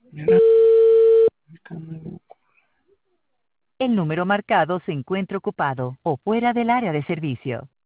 Y ahora marcando el buco. El número marcado se encuentra ocupado o fuera del área de servicio.